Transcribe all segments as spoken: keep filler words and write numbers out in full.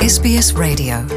اس بی اس رادیو.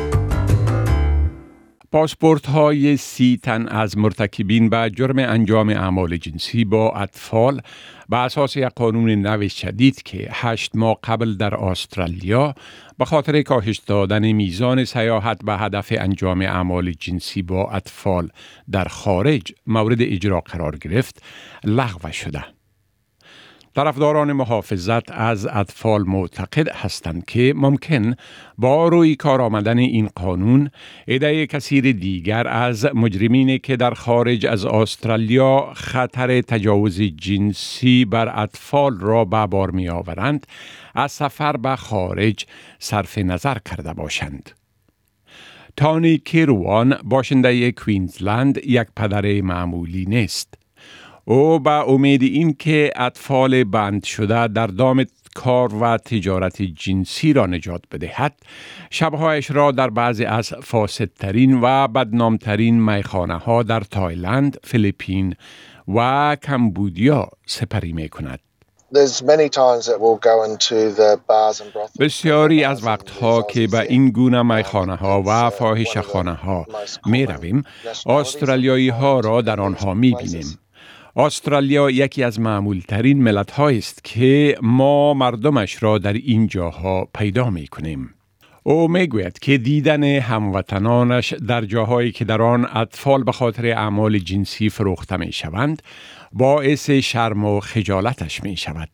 پاسپورت های سی تن از مرتکبین به جرم انجام اعمال جنسی با اطفال به اساس یک قانون نو شدید که هشت ماه قبل در استرالیا به خاطر کاهش دادن میزان سیاحت به هدف انجام اعمال جنسی با اطفال در خارج مورد اجرا قرار گرفت، لغو شده. طرفداران محافظت از اطفال معتقد هستند که ممکن با روی کار آمدن این قانون عده کثیر دیگر از مجرمینی که در خارج از استرالیا خطر تجاوز جنسی بر اطفال را به بار می آورند از سفر به خارج صرف نظر کرده باشند. تانی کیروان باشنده کوینزلند یک پدر معمولی نیست. او به امید این که اطفال بند شده در دام کار و تجارت جنسی را نجات بدهد، شبهایش را در بعضی از فاسدترین و بدنامترین میخانه ها در تایلند، فیلیپین و کمبودیا سپری می کند. بسیاری از وقتها که به این گونه میخانه ها و فاحشه‌خانه ها می رویم، استرالیایی ها را در آنها می بینیم. استرالیا یکی از معمولترین ملت است که ما مردمش را در این جاها پیدا می کنیم. او می گوید که دیدن هموطنانش در جاهایی که در آن اطفال به خاطر اعمال جنسی فروخته می شوند باعث شرم و خجالتش می شود.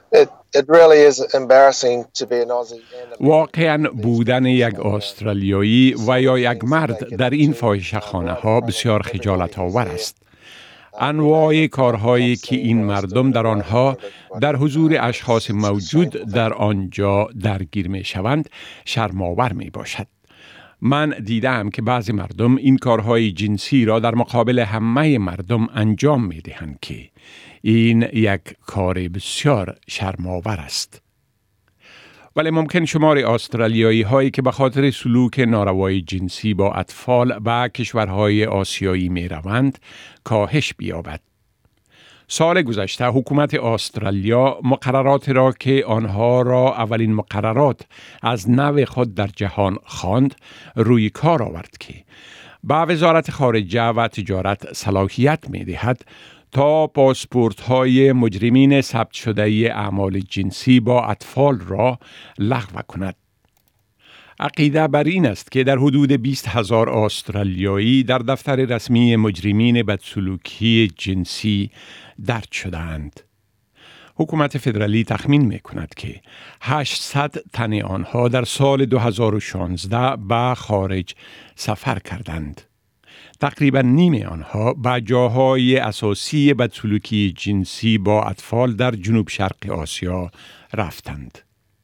واقعاً بودن یک استرالیایی و یا یک مرد در این فاحشه‌خانه ها بسیار خجالت آور است. انواع کارهایی که این مردم در آنها در حضور اشخاص موجود در آنجا درگیر می شوند شرم‌آور می باشد. من دیدم که بعضی مردم این کارهای جنسی را در مقابل همه مردم انجام می دهند که این یک کار بسیار شرم‌آور است. ولی ممکن شمار استرالیایی هایی که به خاطر سلوک ناروای جنسی با اطفال به کشورهای آسیایی می روند کاهش بیابد. سال گذشته حکومت استرالیا مقررات را که آنها را اولین مقررات از نوع خود در جهان خواند روی کار آورد که به وزارت خارجه و تجارت صلاحیت می دهد تا پاسپورت های مجرمین ثبت شده اعمال جنسی با اطفال را لغو کند. عقیده بر این است که در حدود بیست هزار استرالیایی در دفتر رسمی مجرمین بدسلوکی جنسی درج شده‌اند. حکومت فدرالی تخمین می کند که هشتصد تن آنها در سال دو هزار و شانزده به خارج سفر کردند. تقریبا نیم آنها به جاهای اساسی بدسلوکی جنسی با اطفال در جنوب شرق آسیا رفتند.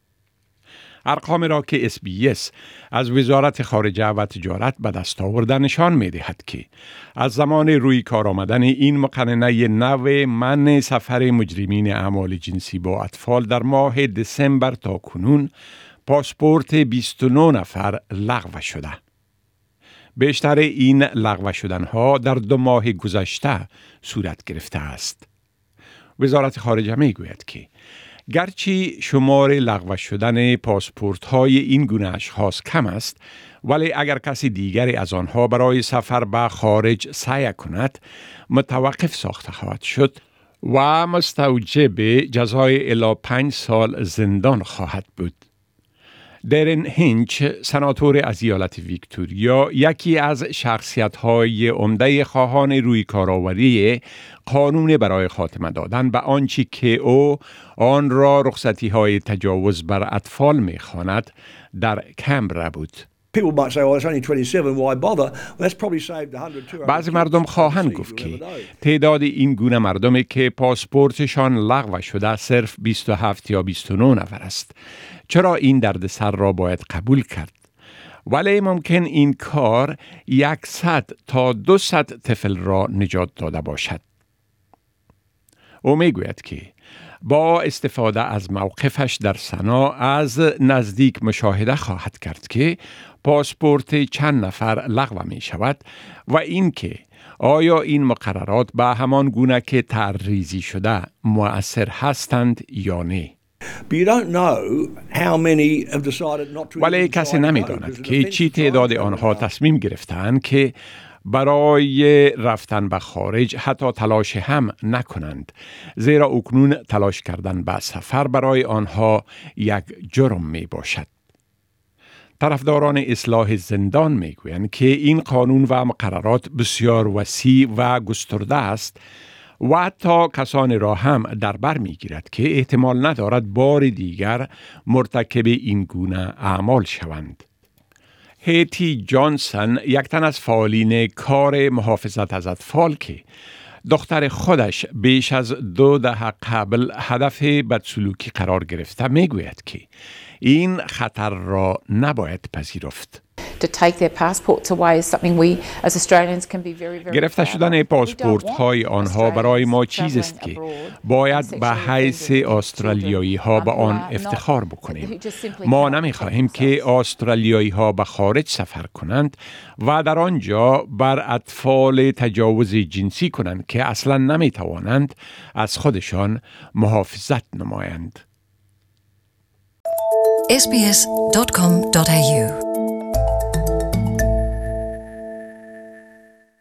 ارقام را که اس بی اس از وزارت خارجه و تجارت به دست آورده نشان می دهد که از زمان روی کار آمدن این مقننه نو منع سفر مجرمین اعمال جنسی با اطفال در ماه دسامبر تا کنون پاسپورت بیست و نه نفر لغو شده. بیشتر این لغو شدنها در دو ماه گذشته صورت گرفته است. وزارت خارجه می گوید که گرچه شمار لغو شدن پاسپورت های این گونه اشخاص کم است، ولی اگر کسی دیگری از آنها برای سفر به خارج سعی کند متوقف ساخته خواهد شد و مستوجب جزای الی پنج سال زندان خواهد بود. درن هینچ، سناتور از ایالت ویکتوریا، یکی از شخصیت‌های عمده خواهان روی کارآوری قانون برای خاتمه دادن به آنچه که او آن را رخصتی‌های تجاوز بر اطفال می‌خواند، در کمبرا بود. بعضی مردم خواهند گفت که تعداد این گونه مردمی که پاسپورتشان لغو شده صرف بیست و هفت یا بیست و نه نفر است. چرا این دردسر را باید قبول کرد؟ ولی ممکن این کار صد تا دویست طفل را نجات داده باشد. او میگوید که با استفاده از موقفش در سنا از نزدیک مشاهده خواهد کرد که پاسپورت چند نفر لغو می شود و اینکه آیا این مقررات به همان گونه که تعریضی شده مؤثر هستند یا نه. ولی کسی نمی‌داند که چی تعداد آنها تصمیم گرفتند که برای رفتن به خارج حتی تلاش هم نکنند، زیرا اکنون تلاش کردن به سفر برای آنها یک جرم می باشد. طرفداران اصلاح زندان می گویند که این قانون و مقررات بسیار وسیع و گسترده است و حتی کسانی را هم در بر می گیرد که احتمال ندارد بار دیگر مرتکب این گونه اعمال شوند. هیتی جانسن، یک تن از فعالین کار محافظت از اطفال که دختر خودش بیش از دو دهه قبل هدف بدسلوکی قرار گرفته، می گوید که این خطر را نباید پذیرفت. گرفته شدن پاسپورت های آنها برای ما چیزی است که باید به حیث استرالیایی ها به آن افتخار بکنیم. ما نمی خواهیم که استرالیایی ها به خارج سفر کنند و در آنجا بر اطفال تجاوز جنسی کنند که اصلا نمی توانند از خودشان محافظت نمایند. اس بی اس دات کام دات ای یو